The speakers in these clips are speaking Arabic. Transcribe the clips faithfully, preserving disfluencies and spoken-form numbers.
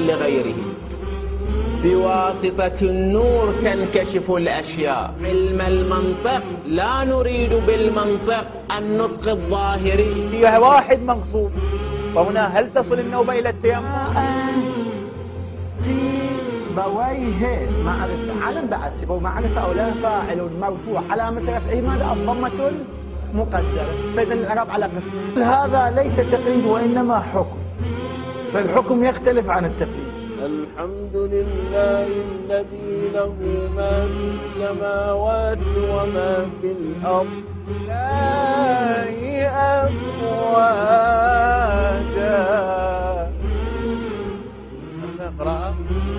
لغيره. بواسطة النور تنكشف الأشياء. علم المنطق لا نريد بالمنطق النطق الظاهري. فيها واحد مغصوب، فهنا هل تصل النوبة إلى التيمم؟ سيبويه معرفة علم بعد سيبويه معرفة أو لا فاعل مرفوع علامة رفعه ماذا؟ الضمة المقدرة. فإذا الإعراب على قسم. هذا ليس تقييد وإنما حكم، فالحكم يختلف عن التقييد. الحمد لله الذي له ما في السماوات وما في الأرض لا أفواجا. نقرأ.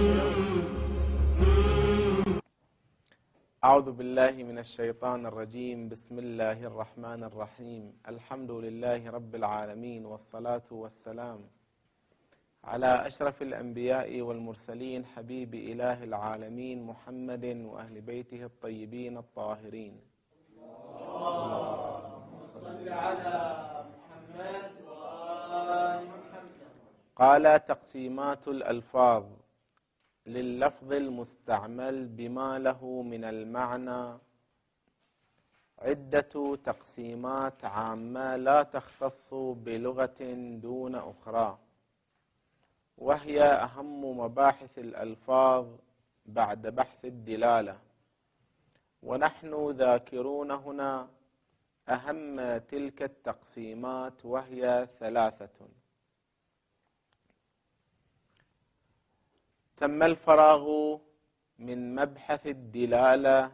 أعوذ بالله من الشيطان الرجيم. بسم الله الرحمن الرحيم. الحمد لله رب العالمين، والصلاة والسلام على أشرف الأنبياء والمرسلين، حبيب إله العالمين محمد وأهل بيته الطيبين الطاهرين. اللهم صل على محمد وآل محمد. قال: تقسيمات الألفاظ لللفظ المستعمل بما له من المعنى عدة تقسيمات عامة لا تختص بلغة دون أخرى، وهي أهم مباحث الألفاظ بعد بحث الدلالة، ونحن ذاكرون هنا أهم تلك التقسيمات، وهي ثلاثة. تم الفراغ من مبحث الدلالة،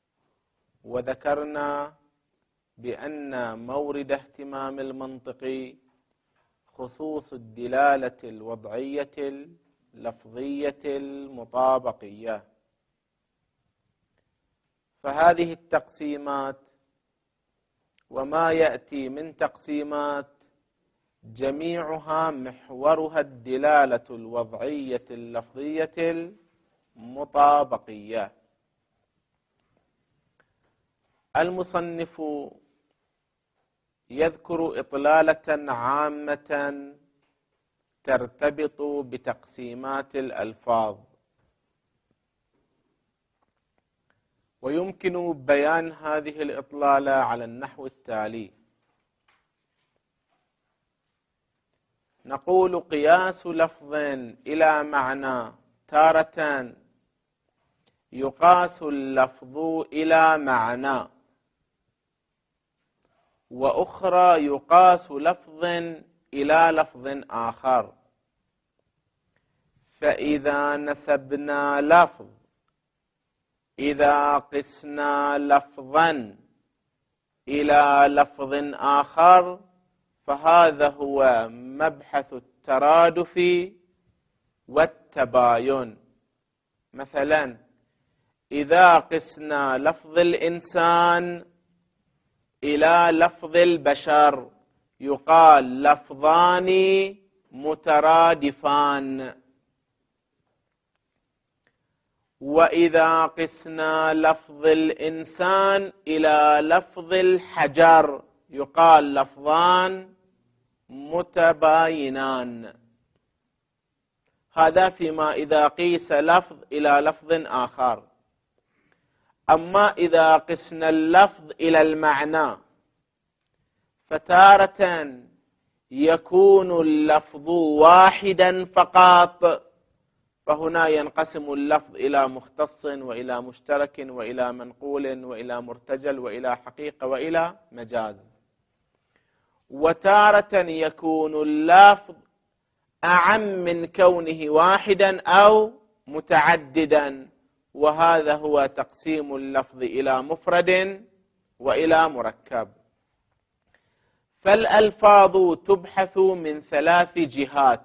وذكرنا بأن مورد اهتمام المنطق خصوص الدلالة الوضعية اللفظية المطابقية. فهذه التقسيمات وما يأتي من تقسيمات جميعها محورها الدلالة الوضعية اللفظية المطابقية. المصنف يذكر إطلالة عامة ترتبط بتقسيمات الألفاظ، ويمكن بيان هذه الإطلالة على النحو التالي: نقول قياس لفظ إلى معنى تارة يقاس اللفظ إلى معنى، وأخرى يقاس لفظ إلى لفظ آخر. فإذا نسبنا لفظ إذا قسنا لفظا إلى لفظ آخر فهذا هو مبحث الترادف والتباين. مثلا إذا قسنا لفظ الإنسان إلى لفظ البشر يقال لفظان مترادفان، وإذا قسنا لفظ الإنسان إلى لفظ الحجر يقال لفظان متباينان. هذا فيما إذا قيس لفظ إلى لفظ آخر. أما إذا قسنا اللفظ إلى المعنى فتارة يكون اللفظ واحدا فقط، فهنا ينقسم اللفظ إلى مختص وإلى مشترك وإلى منقول وإلى مرتجل وإلى حقيقة وإلى مجاز. وتارة يكون اللفظ أعم من كونه واحدا أو متعددا، وهذا هو تقسيم اللفظ إلى مفرد وإلى مركب. فالألفاظ تبحث من ثلاث جهات.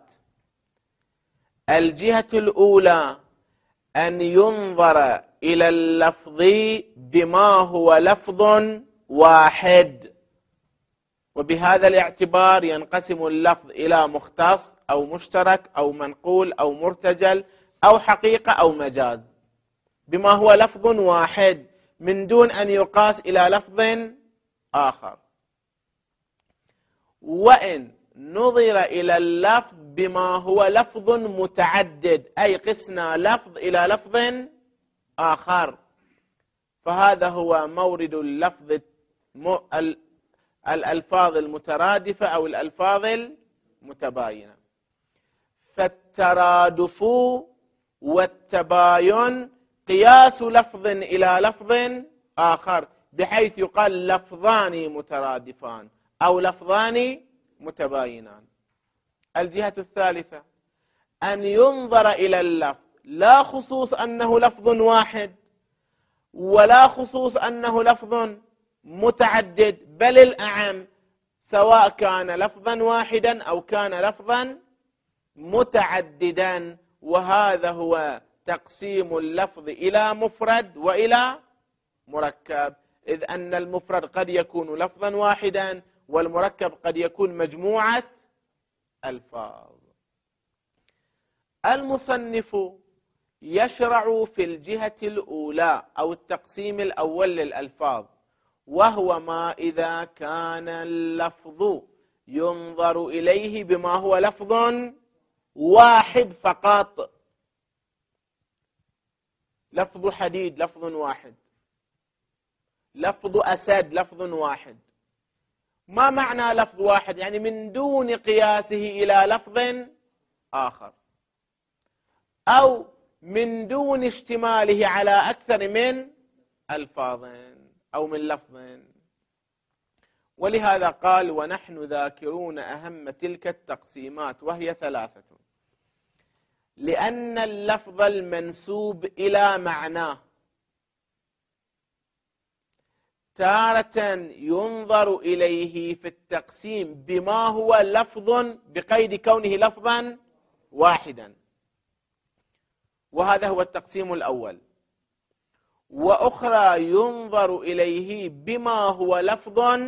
الجهة الأولى أن ينظر إلى اللفظ بما هو لفظ واحد، وبهذا الاعتبار ينقسم اللفظ إلى مختص أو مشترك أو منقول أو مرتجل أو حقيقة أو مجاز، بما هو لفظ واحد من دون أن يقاس إلى لفظ آخر. وإن نظر إلى اللفظ بما هو لفظ متعدد، أي قسنا لفظ إلى لفظ آخر، فهذا هو مورد اللفظ الألفاظ المترادفة أو الألفاظ المتباينة. فالترادف والتباين قياس لفظ إلى لفظ آخر، بحيث يقال لفظان مترادفان أو لفظان متباينان. الجهة الثالثة أن ينظر إلى اللفظ لا خصوص أنه لفظ واحد ولا خصوص أنه لفظ متعدد، بل الأعم سواء كان لفظا واحدا أو كان لفظا متعددا، وهذا هو تقسيم اللفظ إلى مفرد وإلى مركب، إذ أن المفرد قد يكون لفظا واحدا والمركب قد يكون مجموعة ألفاظ. المصنف يشرع في الجهة الأولى أو التقسيم الأول للألفاظ، وهو ما إذا كان اللفظ ينظر إليه بما هو لفظ واحد فقط. لفظ حديد لفظ واحد، لفظ أسد لفظ واحد. ما معنى لفظ واحد؟ يعني من دون قياسه إلى لفظ آخر، أو من دون اشتماله على أكثر من ألفاظ أو من لفظ. ولهذا قال: ونحن ذاكرون أهم تلك التقسيمات وهي ثلاثة، لأن اللفظ المنسوب إلى معناه تارة ينظر إليه في التقسيم بما هو لفظ بقيد كونه لفظا واحدا، وهذا هو التقسيم الأول. وأخرى ينظر إليه بما هو لفظ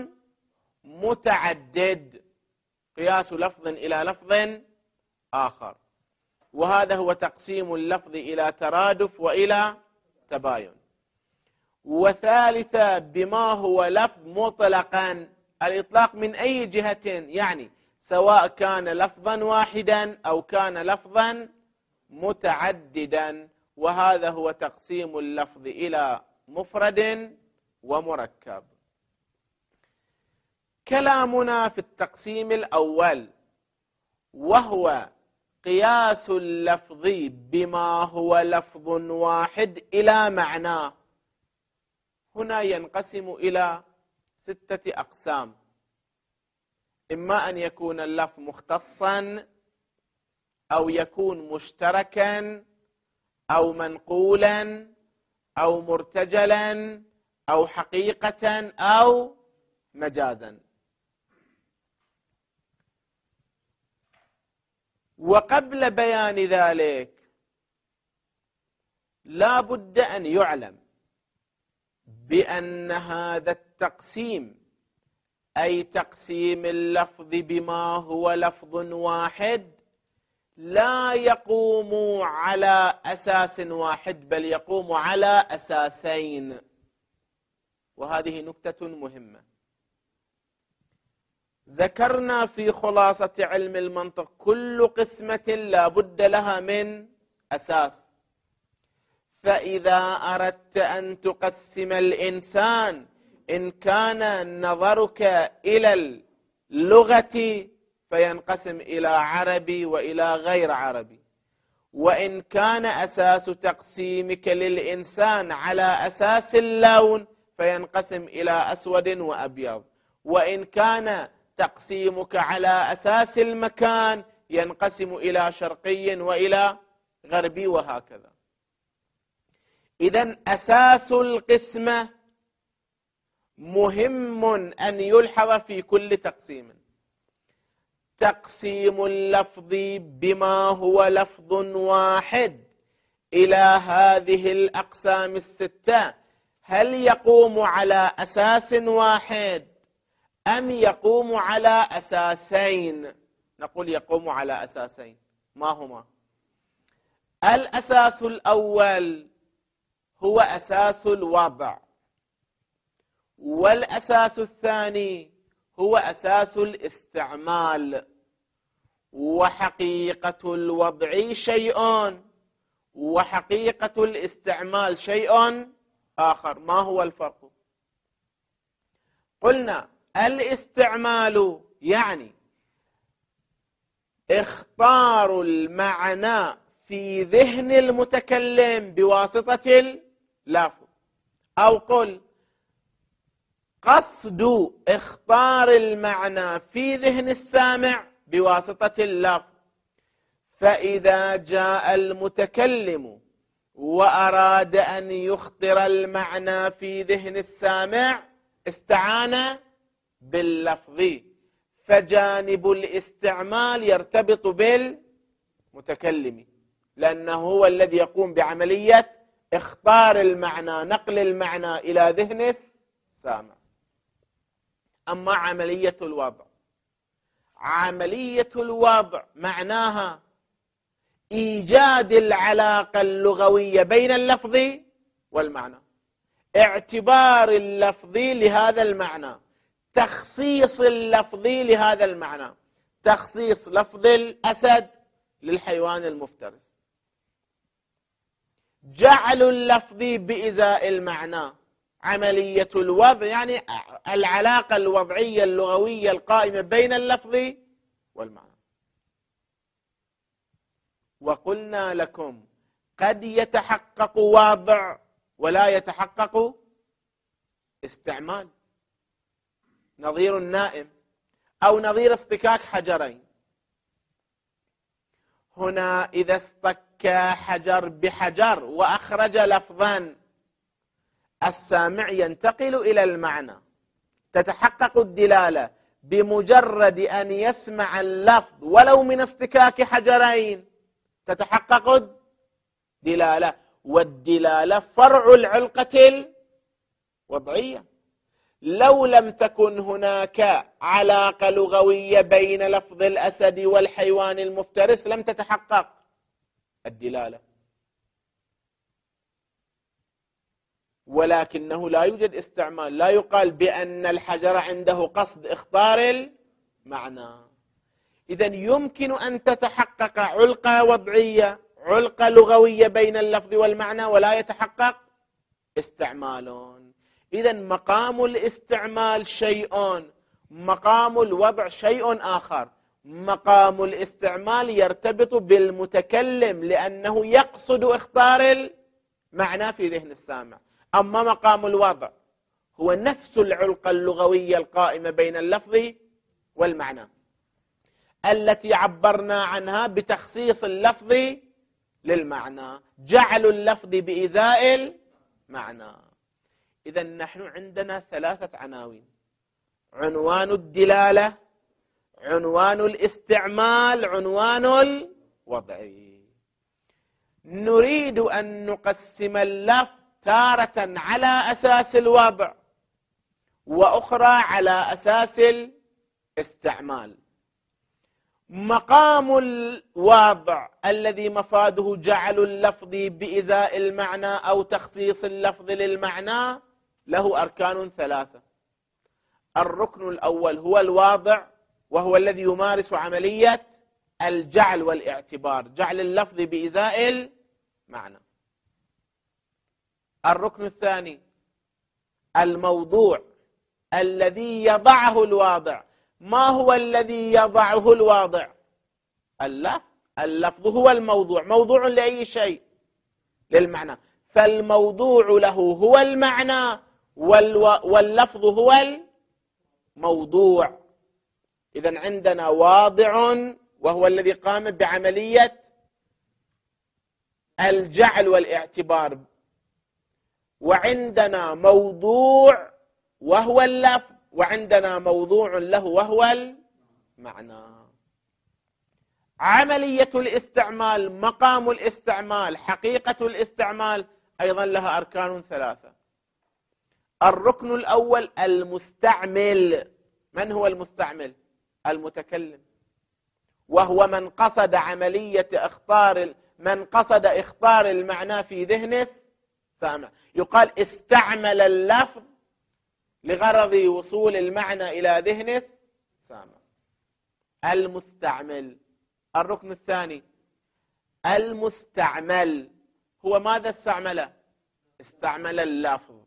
متعدد، قياس لفظ إلى لفظ آخر، وهذا هو تقسيم اللفظ إلى ترادف وإلى تباين. وثالثة بما هو لفظ مطلقا، الإطلاق من أي جهة، يعني سواء كان لفظا واحدا أو كان لفظا متعددا، وهذا هو تقسيم اللفظ إلى مفرد ومركب. كلامنا في التقسيم الأول وهو قياس اللفظ بما هو لفظ واحد إلى معناه، هنا ينقسم إلى ستة أقسام: إما أن يكون اللفظ مختصا، أو يكون مشتركا، أو منقولا، أو مرتجلا، أو حقيقة، أو مجازا. وقبل بيان ذلك لا بد أن يعلم بأن هذا التقسيم، أي تقسيم اللفظ بما هو لفظ واحد، لا يقوم على أساس واحد بل يقوم على أساسين، وهذه نكتة مهمة. ذكرنا في خلاصة علم المنطق كل قسمة لا بد لها من أساس، فإذا أردت أن تقسم الإنسان إن كان نظرك إلى اللغة فينقسم إلى عربي وإلى غير عربي، وإن كان أساس تقسيمك للإنسان على أساس اللون فينقسم إلى أسود وأبيض، وإن كان تقسيمك على أساس المكان ينقسم إلى شرقي وإلى غربي، وهكذا. إذن أساس القسمة مهم أن يلحظ في كل تقسيم. تقسيم اللفظ بما هو لفظ واحد إلى هذه الأقسام الستة هل يقوم على أساس واحد أم يقوم على أساسين؟ نقول يقوم على أساسين. ما هما؟ الأساس الأول هو أساس الوضع، والأساس الثاني هو أساس الاستعمال. وحقيقة الوضع شيء وحقيقة الاستعمال شيء آخر. ما هو الفرق؟ قلنا الاستعمال يعني اختار المعنى في ذهن المتكلم بواسطة اللفظ، أو قل قصد اختار المعنى في ذهن السامع بواسطة اللفظ. فإذا جاء المتكلم وأراد أن يخطر المعنى في ذهن السامع استعان باللفظ، فجانب الاستعمال يرتبط بالمتكلم، لأنه هو الذي يقوم بعملية اختار المعنى، نقل المعنى إلى ذهن السامع. أما عملية الوضع، عملية الوضع معناها إيجاد العلاقة اللغوية بين اللفظ والمعنى، اعتبار اللفظي لهذا المعنى، تخصيص اللفظي لهذا المعنى، تخصيص لفظ الأسد للحيوان المفترس، جعل اللفظ بإزاء المعنى. عملية الوضع يعني العلاقة الوضعية اللغوية القائمة بين اللفظ والمعنى. وقلنا لكم قد يتحقق وضع ولا يتحقق استعمال، نظير النائم أو نظير اصطكاك حجرين. هنا إذا اصطك حجر بحجر وأخرج لفظا، السامع ينتقل إلى المعنى، تتحقق الدلالة بمجرد أن يسمع اللفظ ولو من اصطكاك حجرين، تتحقق الدلالة، والدلالة فرع العلقة الوضعية. لو لم تكن هناك علاقة لغوية بين لفظ الأسد والحيوان المفترس لم تتحقق الدلالة، ولكنه لا يوجد استعمال، لا يقال بأن الحجر عنده قصد اختار المعنى. إذن يمكن أن تتحقق علقة وضعية، علقة لغوية بين اللفظ والمعنى، ولا يتحقق استعمال. إذن مقام الاستعمال شيء، مقام الوضع شيء آخر. مقام الاستعمال يرتبط بالمتكلم لأنه يقصد اختار المعنى في ذهن السامع، أما مقام الوضع هو نفس العلقة اللغوية القائمة بين اللفظ والمعنى التي عبرنا عنها بتخصيص اللفظ للمعنى، جعل اللفظ بإزاء المعنى. إذا نحن عندنا ثلاثة عناوين: عنوان الدلالة، عنوان الاستعمال، عنوان الوضع. نريد أن نقسم اللفظ تارة على أساس الوضع وأخرى على أساس الاستعمال. مقام الوضع الذي مفاده جعل اللفظ بإزاء المعنى أو تخصيص اللفظ للمعنى له أركان ثلاثة. الركن الأول هو الواضع، وهو الذي يمارس عملية الجعل والاعتبار، جعل اللفظ بإزاء المعنى. الركن الثاني الموضوع الذي يضعه الواضع. ما هو الذي يضعه الواضع؟ اللفظ. اللفظ هو الموضوع، موضوع لأي شيء، للمعنى، فالموضوع له هو المعنى واللفظ هو الموضوع. إذن عندنا واضع وهو الذي قام بعملية الجعل والاعتبار، وعندنا موضوع وهو اللفظ، وعندنا موضوع له وهو المعنى. عملية الاستعمال، مقام الاستعمال، حقيقة الاستعمال أيضا لها أركان ثلاثة. الركن الأول المستعمل. من هو المستعمل؟ المتكلم، وهو من قصد عملية اختار من قصد اختار المعنى في ذهن السامع. يقال استعمل اللفظ لغرض وصول المعنى إلى ذهن السامع. المستعمل الركن الثاني المستعمل، هو ماذا استعمله؟ استعمل اللفظ،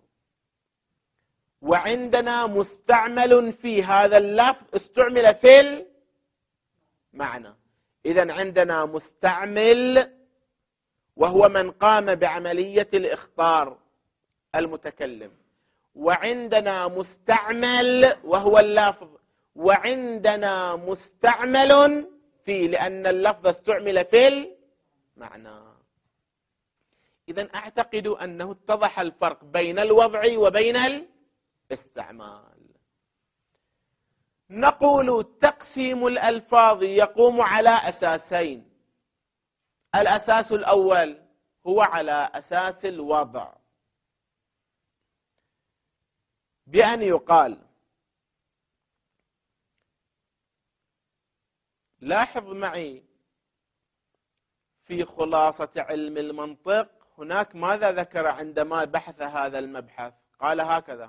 وعندنا مستعمل في هذا اللفظ استعمل في المعنى. إذن عندنا مستعمل وهو من قام بعملية الإخطار المتكلم، وعندنا مستعمل وهو اللفظ، وعندنا مستعمل فيه لأن اللفظ استعمل في المعنى. إذن أعتقد أنه اتضح الفرق بين الوضع وبين الاستعمال. نقول تقسيم الألفاظ يقوم على أساسين. الأساس الأول هو على أساس الوضع، بأن يقال، لاحظ معي في خلاصة علم المنطق هناك ماذا ذكر عندما بحث هذا المبحث؟ قال هكذا: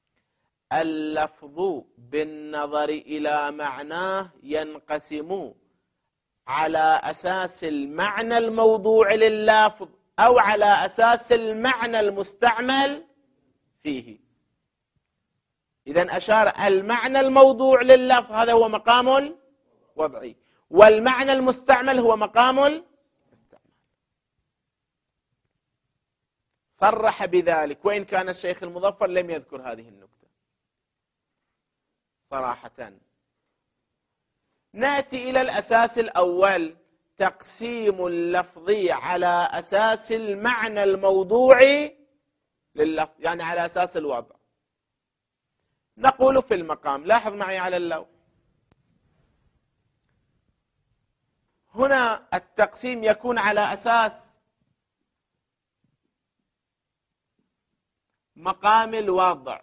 اللفظ بالنظر إلى معناه ينقسم على أساس المعنى الموضوع لللفظ أو على أساس المعنى المستعمل فيه. إذن أشار المعنى الموضوع لللفظ هذا هو مقام الوضعي، والمعنى المستعمل هو مقام الاستعمال. صرح بذلك، وإن كان الشيخ المظفر لم يذكر هذه النكتة صراحة. نأتي إلى الأساس الأول، تقسيم اللفظ على أساس المعنى الموضوعي لللفظ، يعني على أساس الوضع. نقول في المقام، لاحظ معي على اللوح هنا التقسيم يكون على أساس مقام الوضع.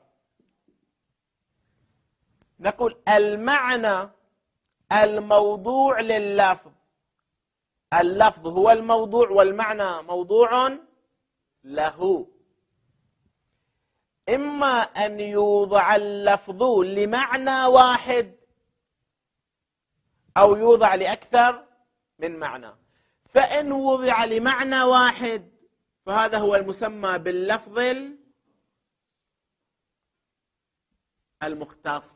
نقول المعنى الموضوع لللفظ، اللفظ هو الموضوع والمعنى موضوع له. إما أن يوضع اللفظ لمعنى واحد أو يوضع لأكثر من معنى. فإن وضع لمعنى واحد فهذا هو المسمى باللفظ المختص.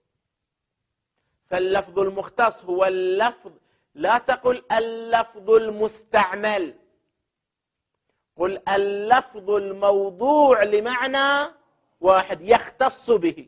فاللفظ المختص هو اللفظ، لا تقل اللفظ المستعمل، قل اللفظ الموضوع لمعنى واحد يختص به.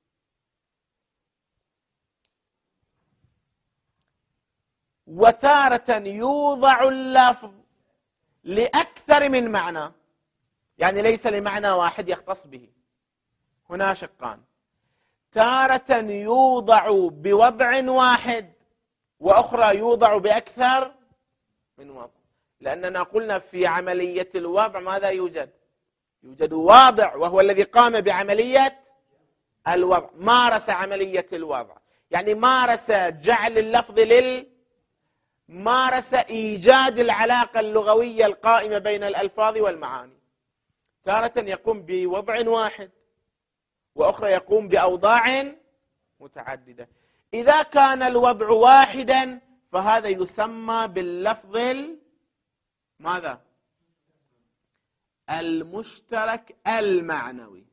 وتارة يوضع اللفظ لأكثر من معنى، يعني ليس لمعنى واحد يختص به. هنا شقان، تارة يوضع بوضع واحد، وأخرى يوضع بأكثر من وضع. لأننا قلنا في عملية الوضع ماذا يوجد؟ يوجد واضع وهو الذي قام بعملية الوضع، مارس عملية الوضع، يعني مارس جعل اللفظ لل مارس إيجاد العلاقة اللغوية القائمة بين الألفاظ والمعاني. تارة يقوم بوضع واحد، وأخرى يقوم بأوضاع متعددة. إذا كان الوضع واحدا فهذا يسمى باللفظ ماذا؟ المشترك المعنوي.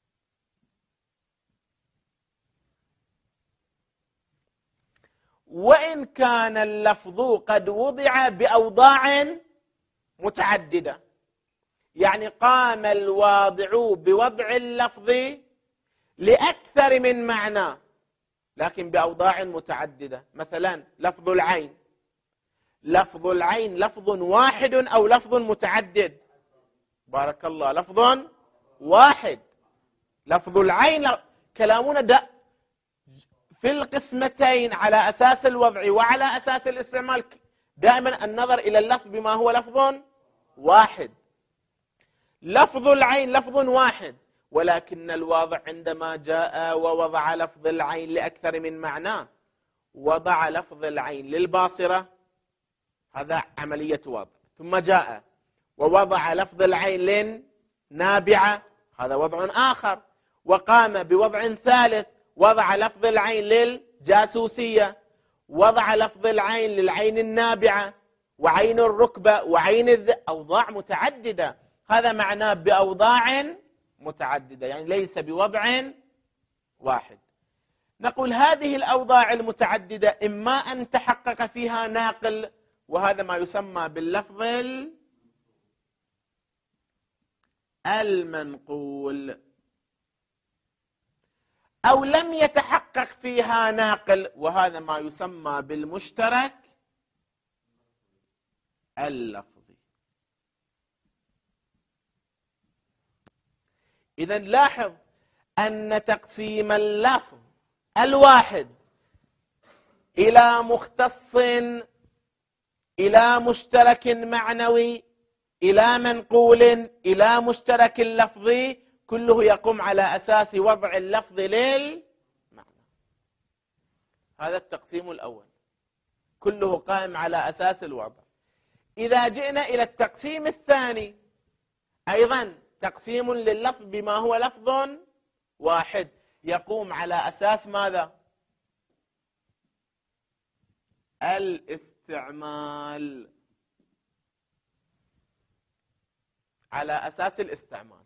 وإن كان اللفظ قد وضع بأوضاع متعددة، يعني قام الواضع بوضع اللفظ لأكثر من معنى لكن بأوضاع متعددة. مثلا لفظ العين، لفظ العين لفظ واحد أو لفظ متعدد؟ بارك الله، لفظ واحد. لفظ العين كلامنا دا في القسمتين على أساس الوضع وعلى أساس الاستعمال دائما النظر إلى اللفظ بما هو لفظ واحد. لفظ العين لفظ واحد، ولكن الواضع عندما جاء ووضع لفظ العين لأكثر من معنى، وضع لفظ العين للباصرة، هذا عملية وضع. ثم جاء ووضع لفظ العين للنابعة، هذا وضع آخر. وقام بوضع ثالث، وضع لفظ العين للجاسوسية، وضع لفظ العين للعين النابعة وعين الركبة وعين الذ... أوضاع متعددة. هذا معناه بأوضاع متعددة، يعني ليس بوضع واحد. نقول هذه الأوضاع المتعددة إما أن تحقق فيها ناقل، وهذا ما يسمى باللفظ المنقول، أو لم يتحقق فيها ناقل، وهذا ما يسمى بالمشترك اللفظي. إذن لاحظ أن تقسيم اللفظ الواحد إلى مختص، إلى مشترك معنوي، إلى منقول، إلى مشترك لفظي، كله يقوم على أساس وضع اللفظ للمعنى. هذا التقسيم الأول، كله قائم على أساس الوضع. إذا جئنا إلى التقسيم الثاني، أيضا تقسيم لللفظ بما هو لفظ واحد، يقوم على أساس ماذا؟ الاستعمال، على أساس الاستعمال.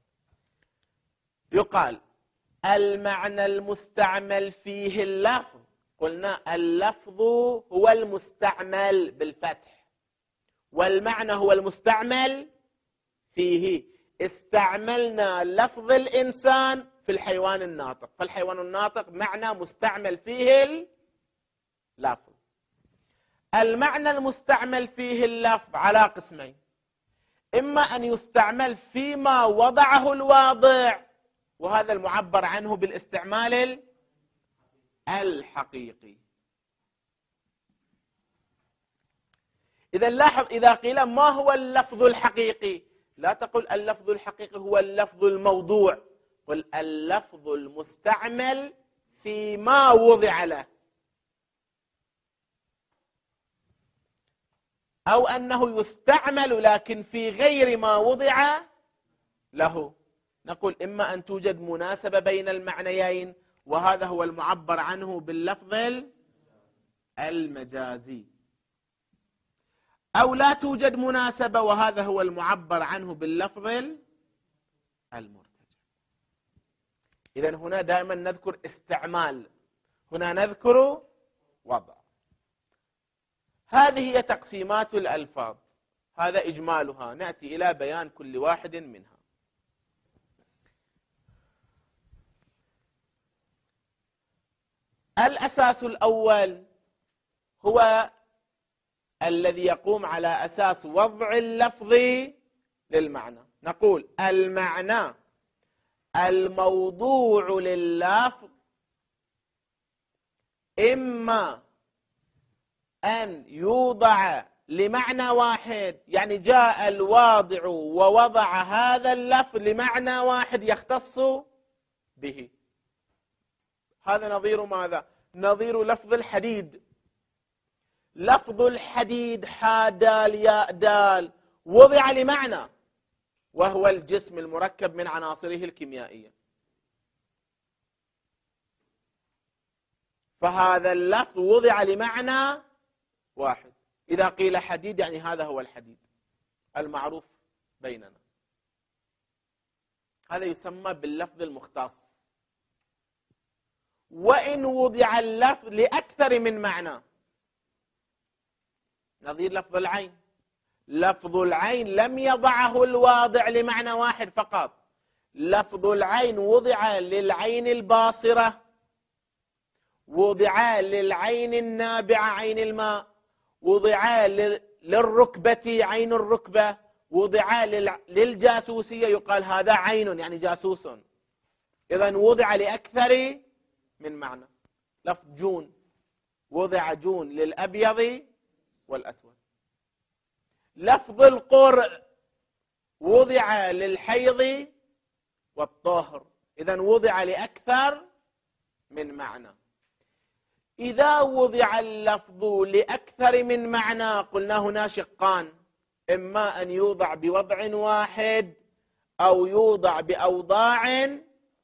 يقال المعنى المستعمل فيه اللفظ، قلنا اللفظ هو المستعمل بالفتح، والمعنى هو المستعمل فيه. استعملنا لفظ الإنسان في الحيوان الناطق، فالحيوان الناطق معنى مستعمل فيه اللفظ. المعنى المستعمل فيه اللفظ على قسمين: إما أن يستعمل فيما وضعه الواضع، وهذا المعبر عنه بالاستعمال الحقيقي. إذا لاحظ، إذا قيل ما هو اللفظ الحقيقي، لا تقل اللفظ الحقيقي هو اللفظ الموضوع، قل اللفظ المستعمل فيما وضع له، أو أنه يستعمل لكن في غير ما وضع له. نقول إما أن توجد مناسبة بين المعنيين، وهذا هو المعبر عنه باللفظ المجازي، أو لا توجد مناسبة، وهذا هو المعبر عنه باللفظ المرتجع. إذن هنا دائما نذكر استعمال، هنا نذكر وضع. هذه هي تقسيمات الألفاظ، هذا إجمالها، نأتي إلى بيان كل واحد منها. الأساس الأول هو الذي يقوم على أساس وضع اللفظ للمعنى. نقول المعنى الموضوع لللفظ إما أن يوضع لمعنى واحد، يعني جاء الواضع ووضع هذا اللفظ لمعنى واحد يختص به. هذا نظير ماذا؟ نظير لفظ الحديد. لفظ الحديد حاء دال ياء دال وضع لمعنى، وهو الجسم المركب من عناصره الكيميائية، فهذا اللفظ وضع لمعنى واحد. إذا قيل حديد يعني هذا هو الحديد المعروف بيننا، هذا يسمى باللفظ المختص. وإن وضع اللفظ لأكثر من معنى، نظير لفظ العين. لفظ العين لم يضعه الواضع لمعنى واحد فقط، لفظ العين وضع للعين الباصرة، وضع للعين النابعة عين الماء، وضع للركبة عين الركبة، وضع للجاسوسية، يقال هذا عين يعني جاسوس. إذن وضع لأكثر من معنى. لفظ جون، وضع جون للأبيض والأسود. لفظ القرء وضع للحيض والطهر، إذن وضع لأكثر من معنى. إذا وضع اللفظ لأكثر من معنى قلنا هنا شقان: إما أن يوضع بوضع واحد، أو يوضع بأوضاع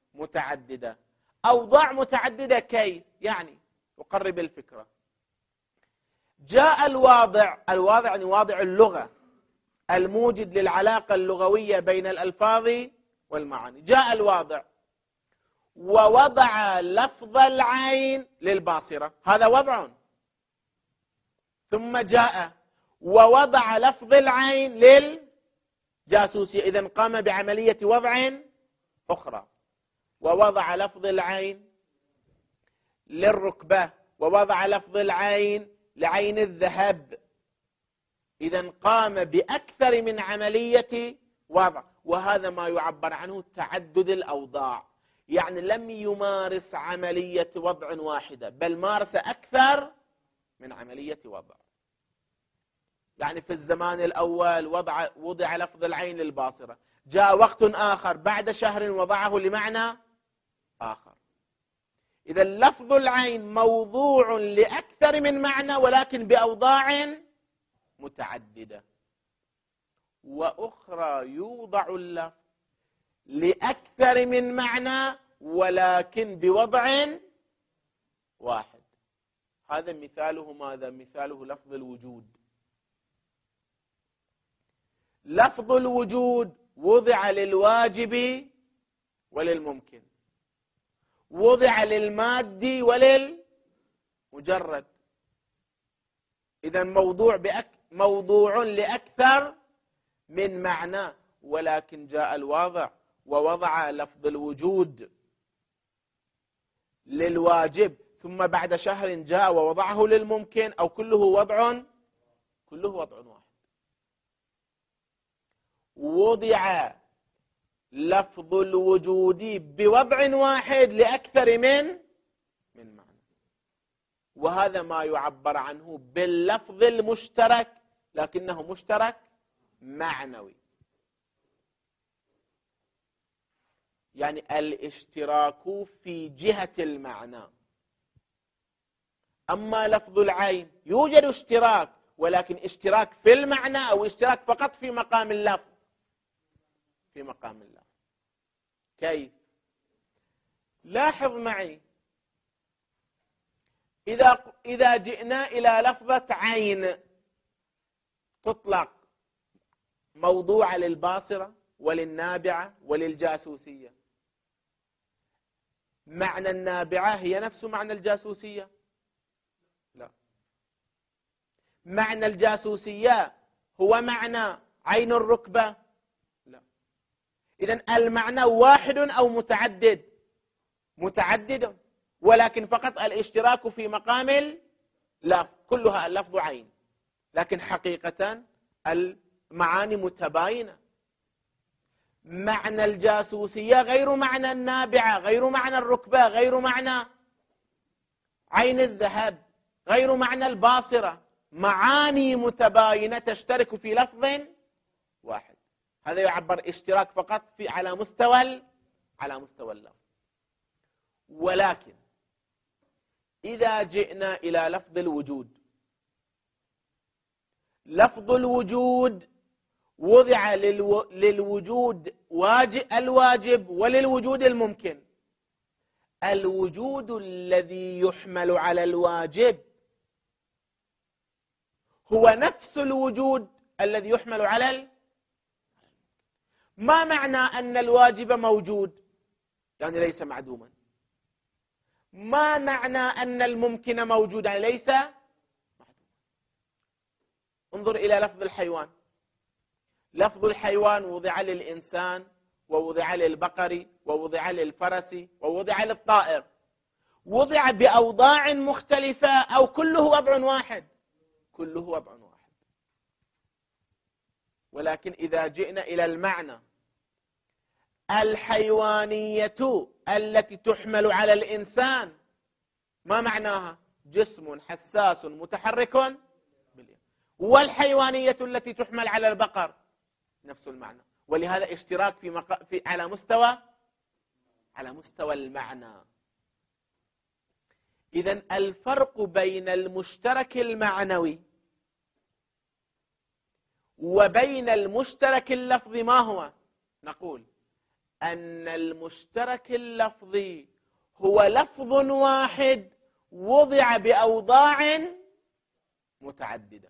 متعددة. أوضاع متعددة كيف؟ يعني أقرب الفكرة. جاء الواضع، الواضع يعني واضع اللغة الموجد للعلاقة اللغوية بين الألفاظ والمعاني. جاء الواضع ووضع لفظ العين للباصرة، هذا وضع. ثم جاء ووضع لفظ العين للجاسوسية، إذن قام بعملية وضع أخرى. ووضع لفظ العين للركبة، ووضع لفظ العين لعين الذهب، إذن قام بأكثر من عملية وضع. وهذا ما يعبر عنه تعدد الأوضاع، يعني لم يمارس عملية وضع واحدة، بل مارس أكثر من عملية وضع. يعني في الزمان الأول وضع, وضع لفظ العين للباصرة، جاء وقت آخر بعد شهر وضعه لمعنى آخر. إذا لفظ العين موضوع لأكثر من معنى ولكن بأوضاع متعددة، وأخرى يوضع اللفظ لأكثر من معنى ولكن بوضع واحد. هذا مثاله ماذا؟ مثاله لفظ الوجود. لفظ الوجود وضع للواجب وللممكن، وضع للمادي وللمجرد. إذا موضوع بأك موضوع لأكثر من معنى، ولكن جاء الواضع ووضع لفظ الوجود للواجب، ثم بعد شهر جاء ووضعه للممكن، أو كله وضع كله وضع واحد. وضع لفظ الوجود بوضع واحد لأكثر من من معنى، وهذا ما يعبر عنه باللفظ المشترك، لكنه مشترك معنوي. يعني الاشتراك في جهة المعنى. أما لفظ العين يوجد اشتراك، ولكن اشتراك في المعنى أو اشتراك فقط في مقام اللفظ. في مقام اللفظ كيف؟ لاحظ معي، إذا إذا جئنا إلى لفظة عين تطلق موضوعة للباصرة وللنابعة وللجاسوسية. معنى النابعة هي نفس معنى الجاسوسية؟ لا. معنى الجاسوسية هو معنى عين الركبة؟ لا. إذن المعنى واحد أو متعدد؟ متعدد، ولكن فقط الاشتراك في مقام اللفظ، كلها اللفظ عين، لكن حقيقة المعاني متباينة. معنى الجاسوسية غير معنى النابعة، غير معنى الركبة، غير معنى عين الذهب، غير معنى الباصرة، معاني متباينة تشترك في لفظ واحد. هذا يعبر اشتراك فقط في على مستوى على مستوى اللفظ. ولكن إذا جئنا إلى لفظ الوجود، لفظ الوجود وضع للو... للوجود واجب الواجب وللوجود الممكن. الوجود الذي يحمل على الواجب هو نفس الوجود الذي يحمل على ال... ما معنى أن الواجب موجود؟ يعني ليس معدوما. ما معنى أن الممكن موجود؟ يعني ليس معدوما. انظر إلى لفظ الحيوان. لفظ الحيوان وضع للإنسان ووضع للبقر ووضع للفرس ووضع للطائر، وضع بأوضاع مختلفة أو كله وضع واحد؟ كله وضع واحد. ولكن إذا جئنا إلى المعنى، الحيوانية التي تحمل على الإنسان ما معناها؟ جسم حساس متحرك، والحيوانية التي تحمل على البقر نفس المعنى. ولهذا اشتراك في, مق... في على مستوى على مستوى المعنى. إذن الفرق بين المشترك المعنوي وبين المشترك اللفظي ما هو؟ نقول أن المشترك اللفظي هو لفظ واحد وضع بأوضاع متعددة،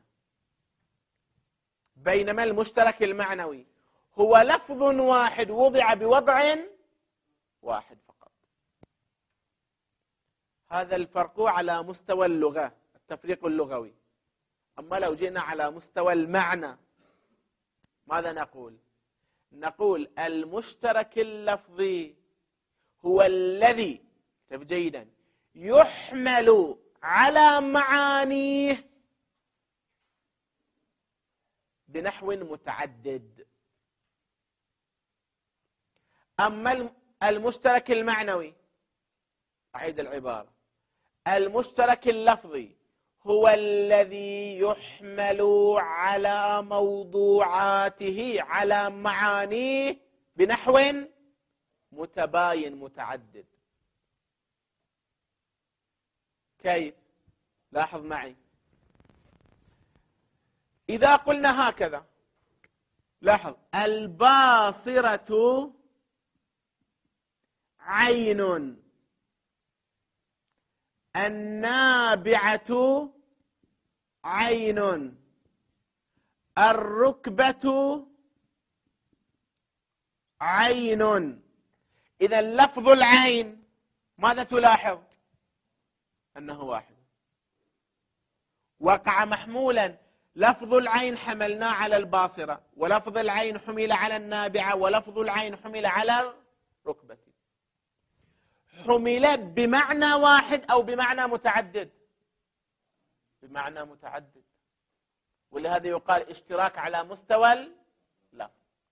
بينما المشترك المعنوي هو لفظ واحد وضع بوضع واحد فقط. هذا الفرق على مستوى اللغة، التفريق اللغوي. أما لو جئنا على مستوى المعنى ماذا نقول؟ نقول المشترك اللفظي هو الذي جيدا يحمل على معانيه بنحو متعدد. أما المشترك المعنوي، أعيد العبارة، المشترك اللفظي هو الذي يحمل على موضوعاته على معانيه بنحو متباين متعدد. كيف؟ لاحظ معي، إذا قلنا هكذا، لاحظ، الباصرة عين، النابعة عين، الركبة عين. إذا لفظ العين ماذا تلاحظ؟ أنه واحد، وقع محمولا. لفظ العين حملنا على الباصرة، ولفظ العين حمل على النابعة، ولفظ العين حمل على الركبة. حمل بمعنى واحد أو بمعنى متعدد؟ بمعنى متعدد، ولهذا يقال اشتراك على مستوى اللفظ.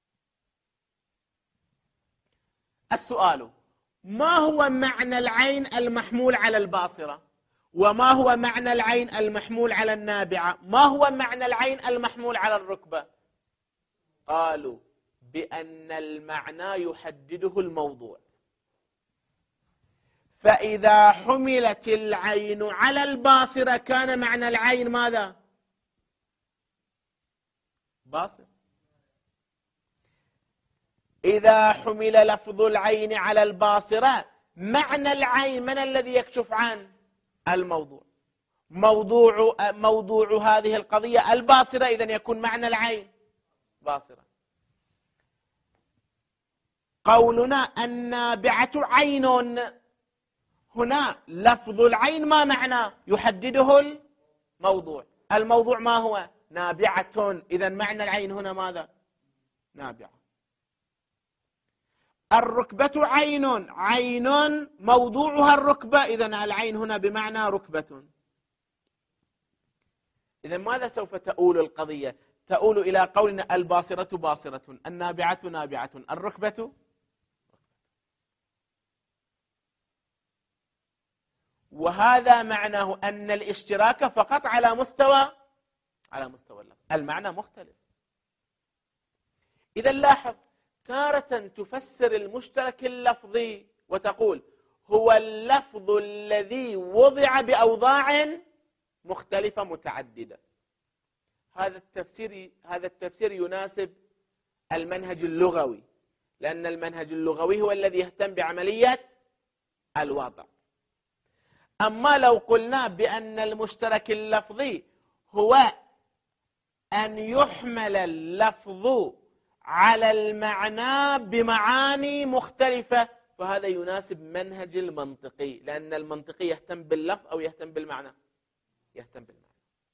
السؤال: ما هو معنى العين المحمول على الباصرة؟ وما هو معنى العين المحمول على النابعة؟ ما هو معنى العين المحمول على الركبة؟ قالوا بأن المعنى يحدده الموضوع. فإذا حملت العين على الباصرة كان معنى العين ماذا؟ باصر. إذا حمل لفظ العين على الباصرة معنى العين من الذي يكشف عن الموضوع؟ موضوع موضوع هذه القضية الباصرة، إذن يكون معنى العين باصرة. قولنا النابعة عين، هنا لفظ العين ما معنى؟ يحدده الموضوع. الموضوع ما هو؟ نابعة. إذن معنى العين هنا ماذا؟ نابعة. الركبة عين، عين موضوعها الركبة، إذن العين هنا بمعنى ركبة. إذن ماذا سوف تؤول القضية؟ تؤول إلى قولنا الباصرة باصرة، النابعة نابعة، الركبة. وهذا معناه أن الاشتراك فقط على مستوى على مستوى اللفظ، المعنى مختلف. إذا لاحظ، تارة تفسر المشترك اللفظي وتقول هو اللفظ الذي وضع بأوضاع مختلفة متعددة. هذا التفسير هذا التفسير يناسب المنهج اللغوي، لأن المنهج اللغوي هو الذي يهتم بعملية الوضع. أما لو قلنا بأن المشترك اللفظي هو أن يحمل اللفظ على المعنى بمعاني مختلفة، فهذا يناسب منهج المنطقي، لأن المنطقي يهتم باللفظ أو يهتم بالمعنى؟ يهتم بالمعنى.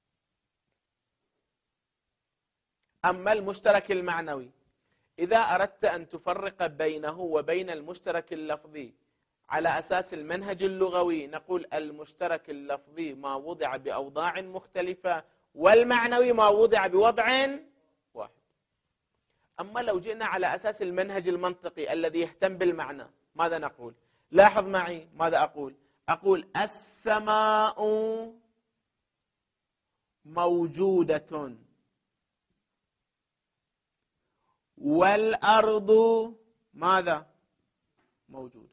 أما المشترك المعنوي، إذا أردت أن تفرق بينه وبين المشترك اللفظي على أساس المنهج اللغوي، نقول المشترك اللفظي ما وضع بأوضاع مختلفة، والمعنوي ما وضع بوضع واحد. أما لو جئنا على أساس المنهج المنطقي الذي يهتم بالمعنى، ماذا نقول؟ لاحظ معي ماذا أقول. أقول السماء موجودة، والأرض ماذا؟ موجودة،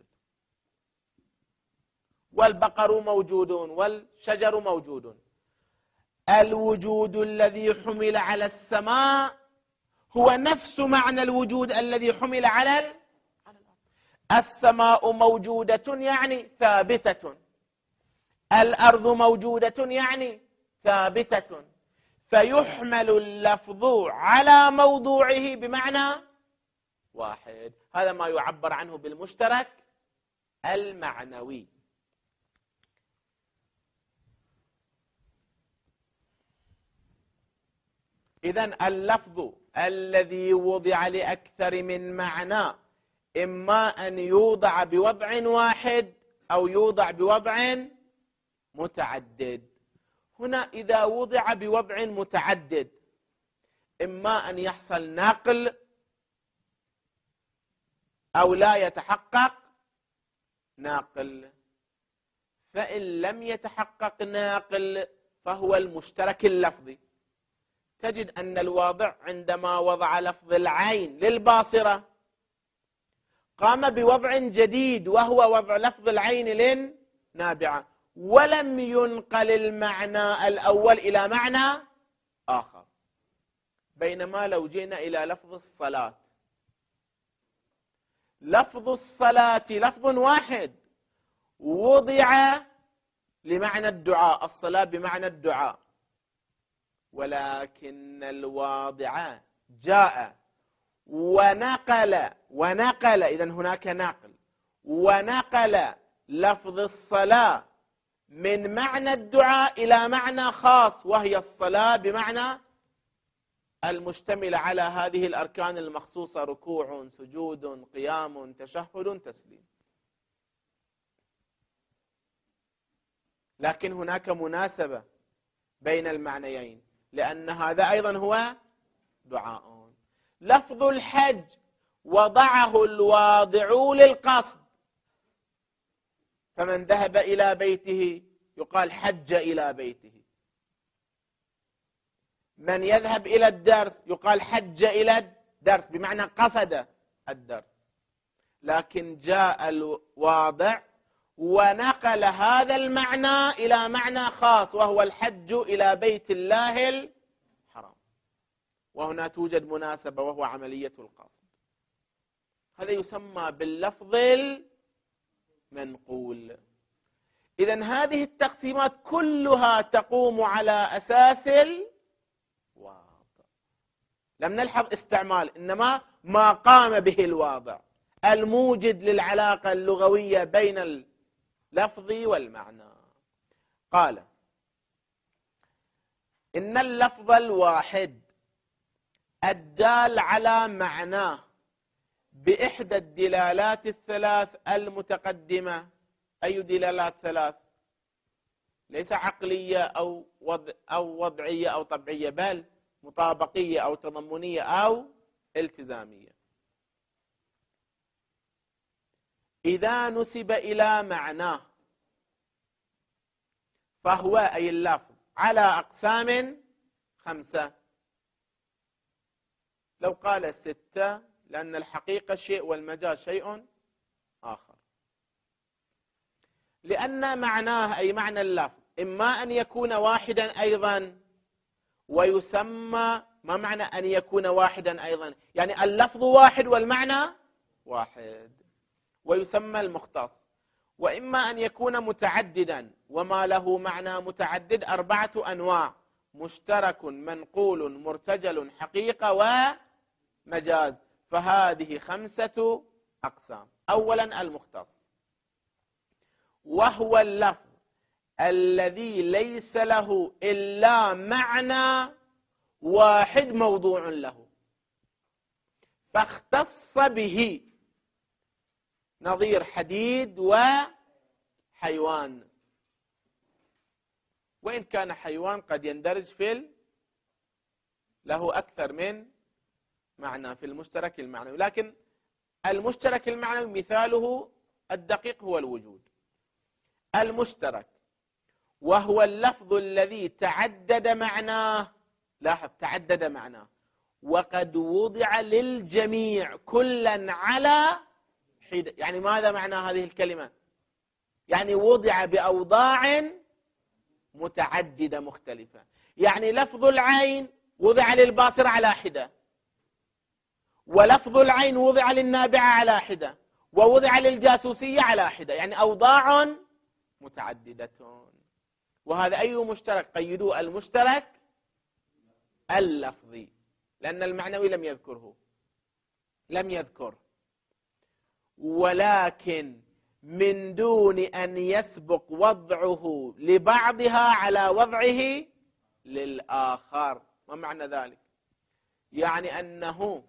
والبقر موجود، والشجر موجود. الوجود الذي حمل على السماء هو نفس معنى الوجود الذي حمل على الأرض. السماء موجودة يعني ثابتة، الأرض موجودة يعني ثابتة، فيحمل اللفظ على موضوعه بمعنى واحد. هذا ما يعبر عنه بالمشترك المعنوي. إذن اللفظ الذي وضع لأكثر من معنى إما أن يوضع بوضع واحد أو يوضع بوضع متعدد. هنا إذا وضع بوضع متعدد إما أن يحصل نقل أو لا يتحقق ناقل. فإن لم يتحقق ناقل فهو المشترك اللفظي. تجد أن الواضع عندما وضع لفظ العين للباصرة قام بوضع جديد وهو وضع لفظ العين للنابعة، ولم ينقل المعنى الأول إلى معنى آخر. بينما لو جينا إلى لفظ الصلاة، لفظ الصلاة لفظ واحد وضع لمعنى الدعاء، الصلاة بمعنى الدعاء، ولكن الواضع جاء ونقل ونقل إذن هناك نقل ونقل لفظ الصلاة من معنى الدعاء إلى معنى خاص، وهي الصلاة بمعنى المشتمل على هذه الأركان المخصوصة: ركوع، سجود، قيام، تشهد، تسليم. لكن هناك مناسبة بين المعنيين، لأن هذا أيضا هو دعاء. لفظ الحج وضعه الواضع للقصد، فمن ذهب إلى بيته يقال حج إلى بيته، من يذهب إلى الدرس يقال حج إلى الدرس بمعنى قصد الدرس. لكن جاء الواضع ونقل هذا المعنى إلى معنى خاص وهو الحج إلى بيت الله الحرام، وهنا توجد مناسبة وهو عملية القصد. هذا يسمى باللفظ المنقول. إذن هذه التقسيمات كلها تقوم على أساس الواضع. لم نلحظ استعمال، إنما ما قام به الواضع الموجد للعلاقة اللغوية بين اللفظ والمعنى. قال: إن اللفظ الواحد الدال على معناه بإحدى الدلالات الثلاث المتقدمة. أي دلالات ثلاث؟ ليس عقلية أو وضع أو وضعية أو طبيعية، بل مطابقية أو تضمنية أو التزامية. إذا نسب إلى معناه فهو أي اللفظ على أقسام خمسة. لو قال ستة لأن الحقيقة شيء والمجاز شيء آخر. لأن معناه أي معنى اللفظ إما أن يكون واحدا أيضا ويسمى. ما معنى أن يكون واحدا أيضا؟ يعني اللفظ واحد والمعنى واحد ويسمى المختص. وإما أن يكون متعددا، وما له معنى متعدد أربعة أنواع: مشترك، منقول، مرتجل، حقيقة، ومجاز. فهذه خمسة أقسام. أولا المختص، وهو اللفظ الذي ليس له إلا معنى واحد موضوع له فاختص به، نظير حديد وحيوان. وإن كان حيوان قد يندرج في له أكثر من معنى في المشترك المعنوي، لكن المشترك المعنوي مثاله الدقيق هو الوجود. المشترك وهو اللفظ الذي تعدد معناه، لاحظ تعدد معناه، وقد وضع للجميع كلا على حدة. يعني ماذا معنى هذه الكلمة؟ يعني وضع بأوضاع متعددة مختلفة. يعني لفظ العين وضع للباصر على حدة، ولفظ العين وضع للنابعة على حدة، ووضع للجاسوسية على حدة. يعني أوضاع متعددة. وهذا أي مشترك؟ قيدوا المشترك اللفظي، لأن المعنوي لم يذكره، لم يذكر. ولكن من دون أن يسبق وضعه لبعضها على وضعه للآخر. ما معنى ذلك؟ يعني أنه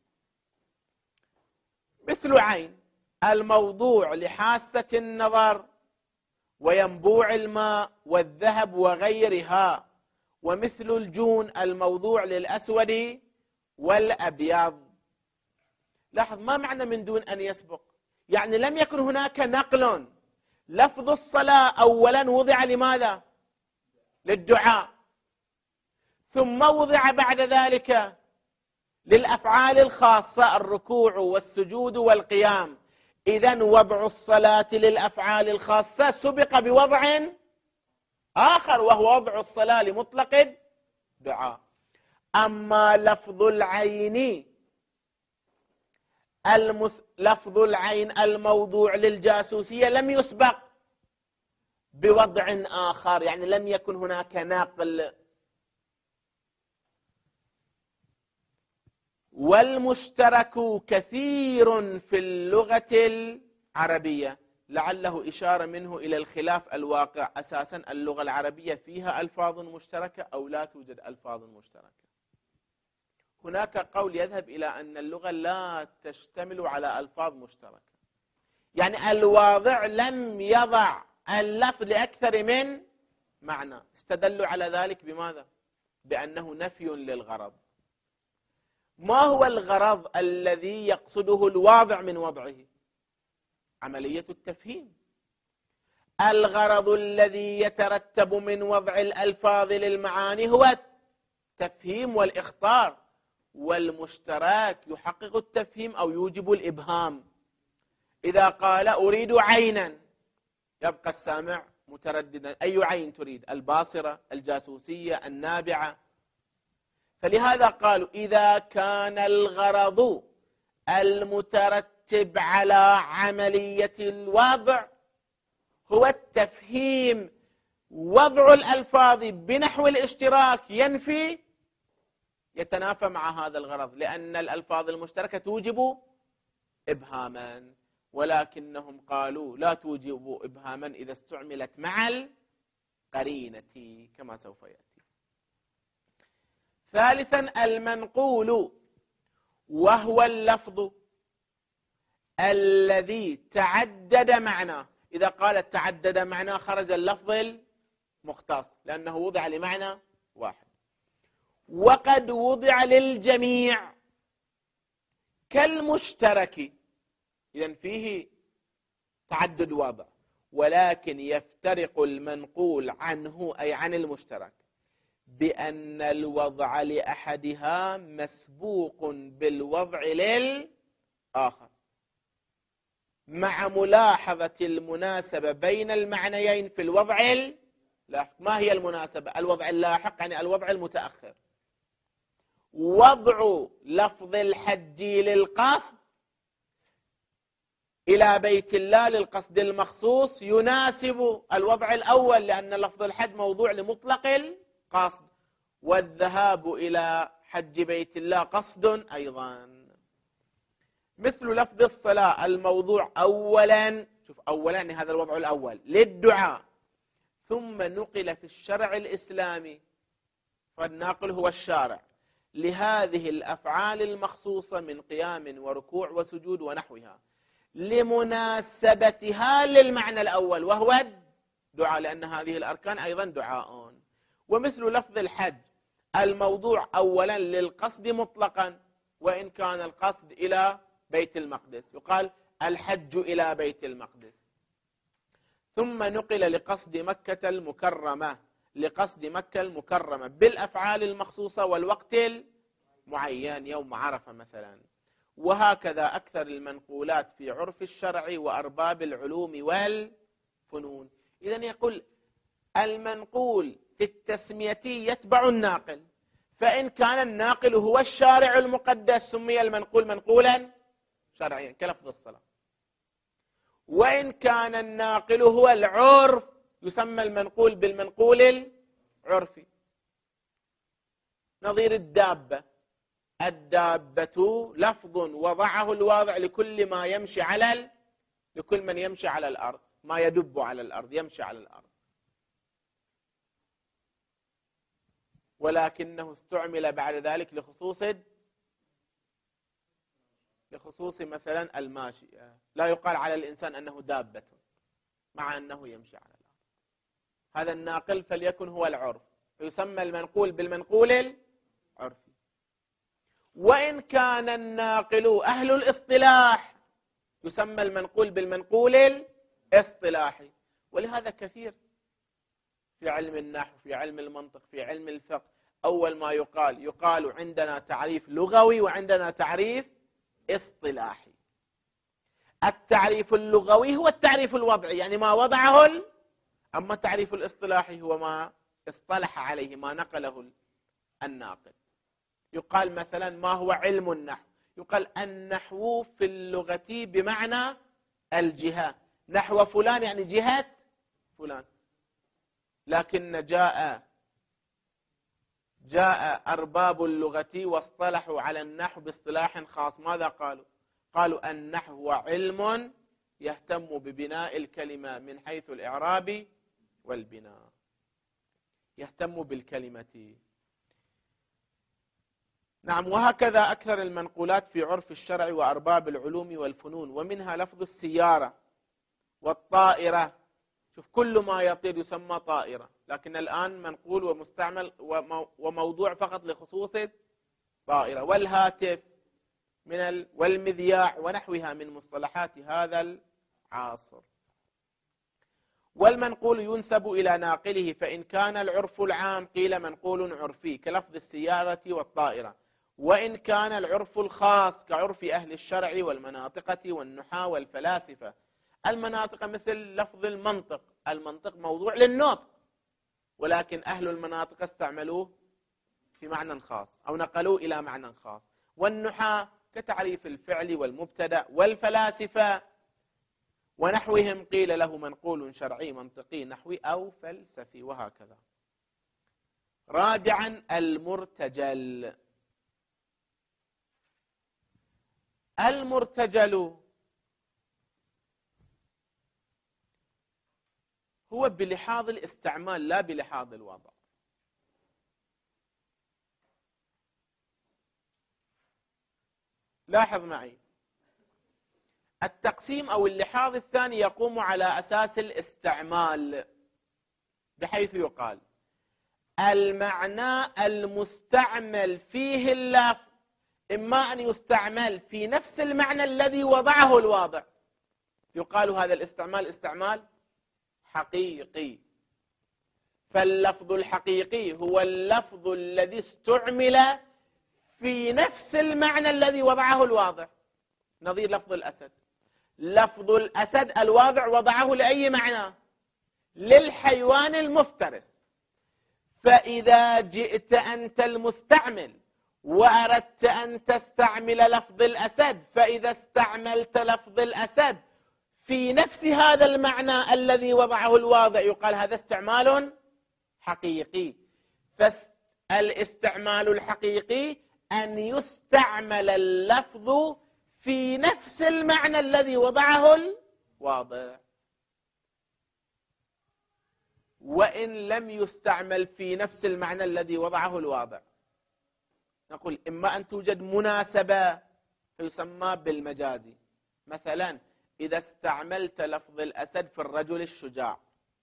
مثل عين الموضوع لحاسة النظر وينبوع الماء والذهب وغيرها، ومثل الجون الموضوع للأسود والأبيض. لاحظ ما معنى من دون أن يسبق؟ يعني لم يكن هناك نقل. لفظ الصلاة أولا وضع لماذا؟ للدعاء، ثم وضع بعد ذلك للأفعال الخاصة الركوع والسجود والقيام. إذن وضع الصلاة للأفعال الخاصة سبق بوضع آخر، وهو وضع الصلاة لمطلق الدعاء. أما لفظ العين المس... لفظ العين الموضوع للجاسوسية لم يسبق بوضع آخر، يعني لم يكن هناك ناقل. والمشترك كثير في اللغة العربية، لعله إشارة منه إلى الخلاف الواقع. أساسا اللغة العربية فيها ألفاظ مشتركة أو لا توجد ألفاظ مشتركة؟ هناك قول يذهب إلى أن اللغة لا تشتمل على ألفاظ مشتركة، يعني الواضع لم يضع اللفظ لأكثر من معنى. استدلوا على ذلك بماذا؟ بأنه نفي للغرض. ما هو الغرض الذي يقصده الواضع من وضعه؟ عملية التفهيم. الغرض الذي يترتب من وضع الألفاظ للمعاني هو التفهيم والإخطار، والمشترك يحقق التفهيم أو يوجب الإبهام. إذا قال أريد عينا يبقى السامع مترددا، أي عين تريد؟ الباصرة، الجاسوسية، النابعة؟ فلهذا قالوا إذا كان الغرض المترتب على عملية الوضع هو التفهيم، وضع الألفاظ بنحو الاشتراك ينفي يتنافى مع هذا الغرض، لأن الألفاظ المشتركة توجب إبهاما، ولكنهم قالوا لا توجب إبهاما إذا استعملت مع القرينة كما سوف يأتي. ثالثا المنقول، وهو اللفظ الذي تعدد معناه. إذا قالت تعدد معناه خرج اللفظ المختص، لأنه وضع لمعنى واحد. وقد وضع للجميع كالمشترك، إذن فيه تعدد وضع، ولكن يفترق المنقول عنه أي عن المشترك بأن الوضع لأحدها مسبوق بالوضع للآخر، مع ملاحظة المناسبة بين المعنيين في الوضع اللاحق. ما هي المناسبة؟ الوضع اللاحق يعني الوضع المتأخر. وضع لفظ الحج للقصد إلى بيت الله للقصد المخصوص يناسب الوضع الأول، لأن لفظ الحج موضوع لمطلق القصد، والذهاب إلى حج بيت الله قصد أيضا. مثل لفظ الصلاة الموضوع أولا، شوف أولا يعني هذا الوضع الأول للدعاء، ثم نقل في الشرع الإسلامي، فالناقل هو الشارع، لهذه الأفعال المخصوصة من قيام وركوع وسجود ونحوها لمناسبتها للمعنى الأول وهو الدعاء، لأن هذه الأركان أيضا دعاء. ومثل لفظ الحج الموضوع أولا للقصد مطلقا، وإن كان القصد إلى بيت المقدس يقال الحج إلى بيت المقدس. ثم نقل لقصد مكة المكرمة، لقصد مكة المكرمة بالأفعال المخصوصة والوقت المعين، يوم عرفة مثلا. وهكذا أكثر المنقولات في عرف الشرع وأرباب العلوم والفنون. إذن يقول المنقول في التسمية يتبع الناقل، فإن كان الناقل هو الشارع المقدس سمي المنقول منقولا شرعيا كلفظ الصلاة، وإن كان الناقل هو العرف يسمى المنقول بالمنقول العرفي. نظير الدابة، الدابة لفظ وضعه الواضع لكل ما يمشي على ال... لكل من يمشي على الأرض، ما يدب على الأرض، يمشي على الأرض. ولكنه استعمل بعد ذلك لخصوص لخصوص مثلا الماشي. لا يقال على الإنسان أنه دابة مع أنه يمشي على الأرض. هذا الناقل فليكن هو العرف، فيسمى المنقول بالمنقول العرفي. وإن كان الناقل أهل الاصطلاح يسمى المنقول بالمنقول الاصطلاحي. ولهذا كثير في علم النحو، في علم المنطق، في علم الفقه، أول ما يقال يقال عندنا تعريف لغوي وعندنا تعريف اصطلاحي. التعريف اللغوي هو التعريف الوضعي، يعني ما وضعه ال... أما التعريف الاصطلاحي هو ما اصطلح عليه، ما نقله الناقل. يقال مثلا ما هو علم النحو؟ يقال النحو في اللغة بمعنى الجهة، نحو فلان يعني جهة فلان. لكن جاء جاء أرباب اللغة واصطلحوا على النحو باصطلاح خاص. ماذا قالوا؟ قالوا النحو هو علم يهتم ببناء الكلمة من حيث الإعراب والبناء، يهتم بالكلمة. نعم. وهكذا أكثر المنقولات في عرف الشرع وأرباب العلوم والفنون، ومنها لفظ السيارة والطائرة. شوف، كل ما يطير يسمى طائرة، لكن الآن منقول ومستعمل وموضوع فقط لخصوص طائرة. والهاتف من ال... والمذياع ونحوها من مصطلحات هذا العصر. والمنقول ينسب إلى ناقله، فإن كان العرف العام قيل منقول عرفي كلفظ السيارة والطائرة، وإن كان العرف الخاص كعرف أهل الشرع والمناطقة والنحاة والفلاسفة. المناطق مثل لفظ المنطق، المنطق موضوع للنطق، ولكن أهل المناطق استعملوه في معنى خاص أو نقلوه إلى معنى خاص. والنحاة كتعريف الفعل والمبتدأ. والفلاسفة ونحوهم قيل له منقول شرعي منطقي نحوي أو فلسفي، وهكذا. رابعا المرتجل. المرتجل هو بلحاظ الاستعمال لا بلحاظ الوضع. لاحظ معي، التقسيم أو اللحاظ الثاني يقوم على أساس الاستعمال، بحيث يقال المعنى المستعمل فيه اللفظ إما أن يستعمل في نفس المعنى الذي وضعه الواضع، يقال هذا الاستعمال استعمال حقيقي. فاللفظ الحقيقي هو اللفظ الذي استعمل في نفس المعنى الذي وضعه الواضع. نظير لفظ الأسد، لفظ الأسد الواضع وضعه لأي معنى؟ للحيوان المفترس. فإذا جئت أنت المستعمل وأردت أن تستعمل لفظ الأسد، فإذا استعملت لفظ الأسد في نفس هذا المعنى الذي وضعه الواضع يقال هذا استعمال حقيقي. فالاستعمال الحقيقي أن يستعمل اللفظ في نفس المعنى الذي وضعه الواضع، وإن لم يستعمل في نفس المعنى الذي وضعه الواضع نقول إما أن توجد مناسبة فيسمى بالمجازي. مثلا إذا استعملت لفظ الأسد في الرجل الشجاع،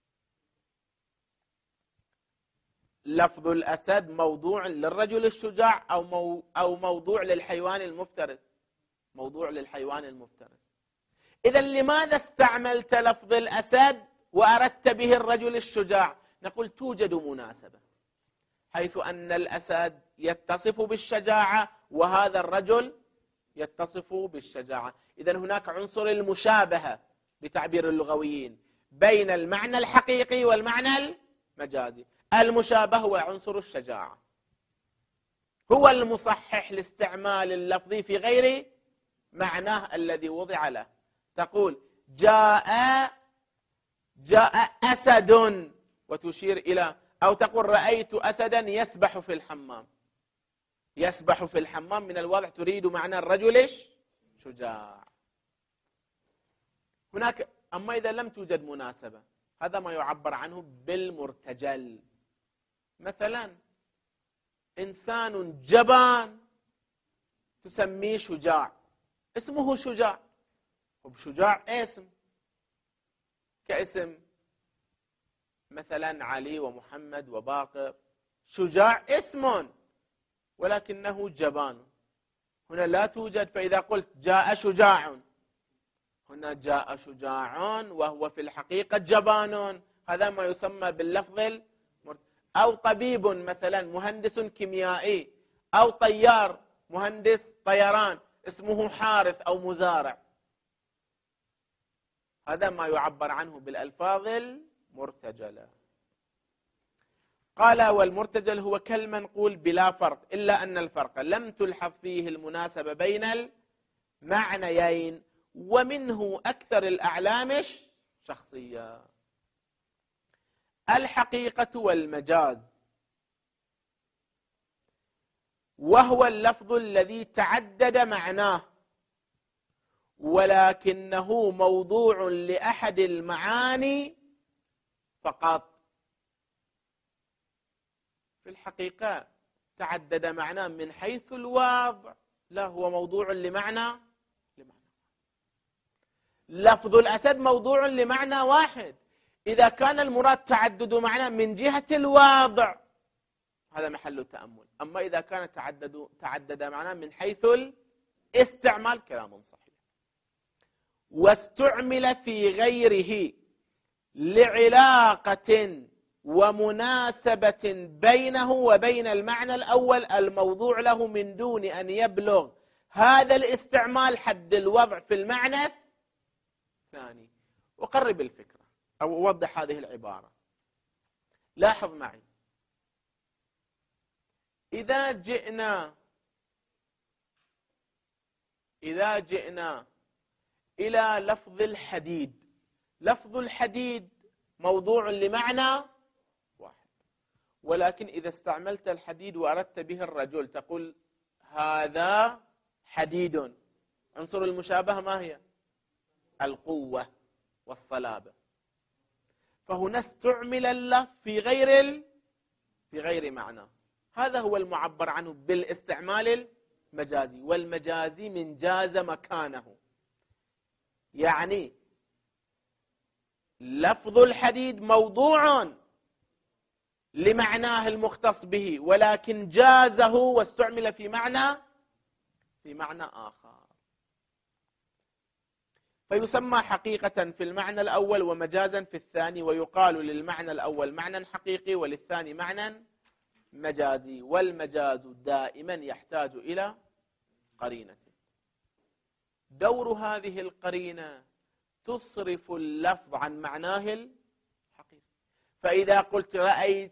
لفظ الأسد موضوع للرجل الشجاع أو مو أو موضوع للحيوان المفترس، موضوع للحيوان المفترس. إذا لماذا استعملت لفظ الأسد وأردت به الرجل الشجاع؟ نقول توجد مناسبة، حيث أن الأسد يتصف بالشجاعة وهذا الرجل يتصف بالشجاعة. إذا هناك عنصر المشابهة بتعبير اللغويين بين المعنى الحقيقي والمعنى المجازي. المشابه هو عنصر الشجاعة، هو المصحح لاستعمال اللفظ في غير معناه الذي وضع له. تقول جاء جاء أسد وتشير إلى، أو تقول رأيت أسدا يسبح في الحمام. يسبح في الحمام من الواضح تريد معنى الرجل شجاع. هناك أما إذا لم توجد مناسبة، هذا ما يعبر عنه بالمرتجل. مثلا إنسان جبان تسميه شجاع، اسمه شجاع، وبشجاع اسم كاسم مثلا علي ومحمد وباقر. شجاع اسم ولكنه جبان، هنا لا توجد. فإذا قلت جاء شجاع، هنا جاء شجاع وهو في الحقيقة جبان، هذا ما يسمى باللفظ المرت... أو طبيب مثلا مهندس كيميائي، أو طيار مهندس طيران اسمه حارث أو مزارع، هذا ما يعبر عنه بالألفاظ المرتجلة. قال والمرتجل هو كالمنقول بلا فرق، إلا أن الفرق لم تلحظ فيه المناسبة بين المعنيين، ومنه أكثر الأعلام شخصية. الحقيقة والمجاز، وهو اللفظ الذي تعدد معناه ولكنه موضوع لأحد المعاني فقط. في الحقيقة تعدد معناه من حيث الوضع، لا هو موضوع لمعنى لمعنى لفظ الأسد موضوع لمعنى واحد. إذا كان المراد تعدد معناه من جهة الوضع هذا محل تأمل، أما إذا كان تعدد تعدد معناه من حيث الاستعمال كلام صحيح. واستعمل في غيره لعلاقة ومناسبة بينه وبين المعنى الأول الموضوع له من دون أن يبلغ هذا الاستعمال حد الوضع في المعنى الثاني. وقرب الفكرة أو أوضح هذه العبارة. لاحظ معي، إذا جئنا إذا جئنا إلى لفظ الحديد، لفظ الحديد موضوع لمعنى واحد، ولكن إذا استعملت الحديد وأردت به الرجل تقول هذا حديد. عنصر المشابهة ما هي؟ القوة والصلابة. فهنا استعمل اللفظ في غير ال... في غير معنى. هذا هو المعبر عنه بالاستعمال المجازي، والمجازي من جاز مكانه، يعني لفظ الحديد موضوع لمعناه المختص به ولكن جازه واستعمل في معنى في معنى آخر، فيسمى حقيقة في المعنى الأول ومجازا في الثاني، ويقال للمعنى الأول معنى حقيقي وللثاني معنى مجازي. والمجاز دائما يحتاج إلى قرينة. دور هذه القرينة تصرف اللفظ عن معناه الحقيقي. فإذا قلت رأيت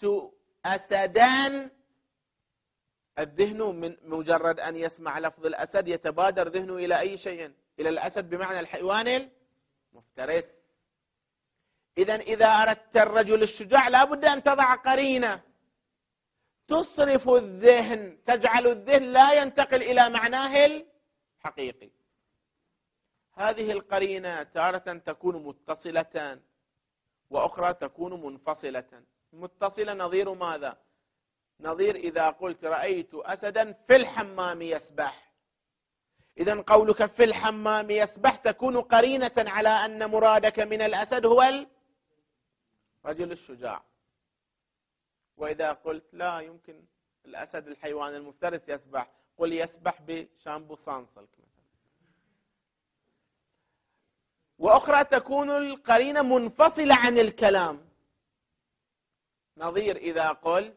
أسدا، الذهن من مجرد أن يسمع لفظ الأسد يتبادر ذهنه إلى أي شيء؟ إلى الأسد بمعنى الحيوان المفترس. إذن إذا أردت الرجل الشجاع لا بد أن تضع قرينة تصرف الذهن، تجعل الذهن لا ينتقل إلى معناه الحقيقي. هذه القرينة تارة تكون متصلة وأخرى تكون منفصلة. متصلة نظير ماذا؟ نظير إذا قلت رأيت أسدا في الحمام يسبح، إذن قولك في الحمام يسبح تكون قرينة على أن مرادك من الأسد هو الرجل الشجاع. وإذا قلت لا يمكن الأسد الحيوان المفترس يسبح، قل يسبح بشامبو سانسلك مثلا. وأخرى تكون القرينة منفصلة عن الكلام، نظير إذا قلت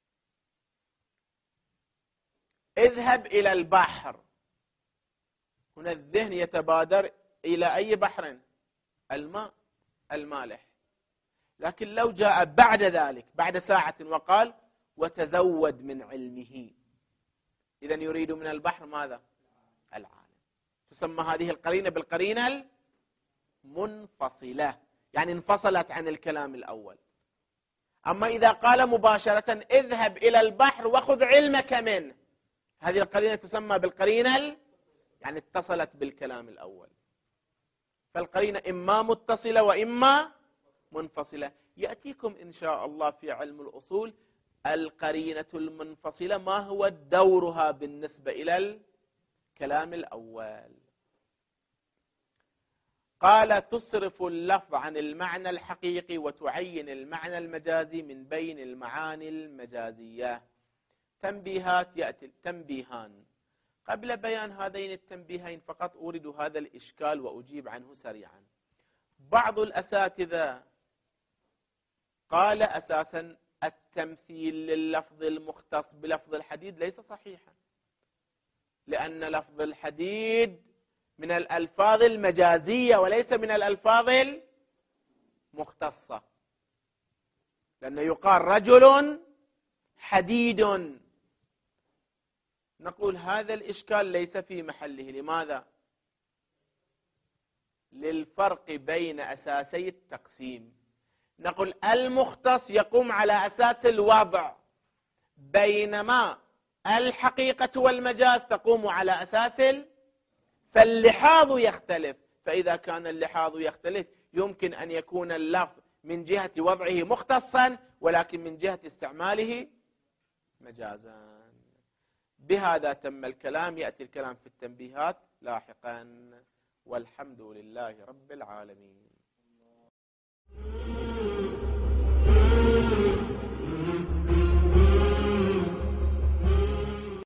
اذهب إلى البحر، هنا الذهن يتبادر إلى أي بحر؟ الماء المالح. لكن لو جاء بعد ذلك بعد ساعة وقال وتزود من علمه، إذن يريد من البحر ماذا؟ العالم. تسمى هذه القرينة بالقرينة المنفصلة، يعني انفصلت عن الكلام الأول. أما إذا قال مباشرة اذهب إلى البحر وخذ علمك منه، هذه القرينة تسمى بالقرينة ال... يعني اتصلت بالكلام الأول. فالقرينة إما متصلة وإما منفصلة. يأتيكم إن شاء الله في علم الأصول القرينة المنفصلة ما هو دورها بالنسبة إلى الكلام الأول. قال تصرف اللفظ عن المعنى الحقيقي وتعين المعنى المجازي من بين المعاني المجازية. تنبيهات يأتي تنبيهان. قبل بيان هذين التنبيهين فقط أورد هذا الإشكال وأجيب عنه سريعا. بعض الأساتذة قال أساسا التمثيل لللفظ المختص بلفظ الحديد ليس صحيحا، لأن لفظ الحديد من الألفاظ المجازية وليس من الألفاظ المختصة، لأنه يقال رجل حديد. نقول هذا الإشكال ليس في محله. لماذا؟ للفرق بين أساسي التقسيم. نقول المختص يقوم على أساس الوضع، بينما الحقيقة والمجاز تقوم على أساس ال... فاللحاظ يختلف. فإذا كان اللحاظ يختلف يمكن أن يكون اللفظ من جهة وضعه مختصا ولكن من جهة استعماله مجازا. بهذا تم الكلام. يأتي الكلام في التنبيهات لاحقا، والحمد لله رب العالمين.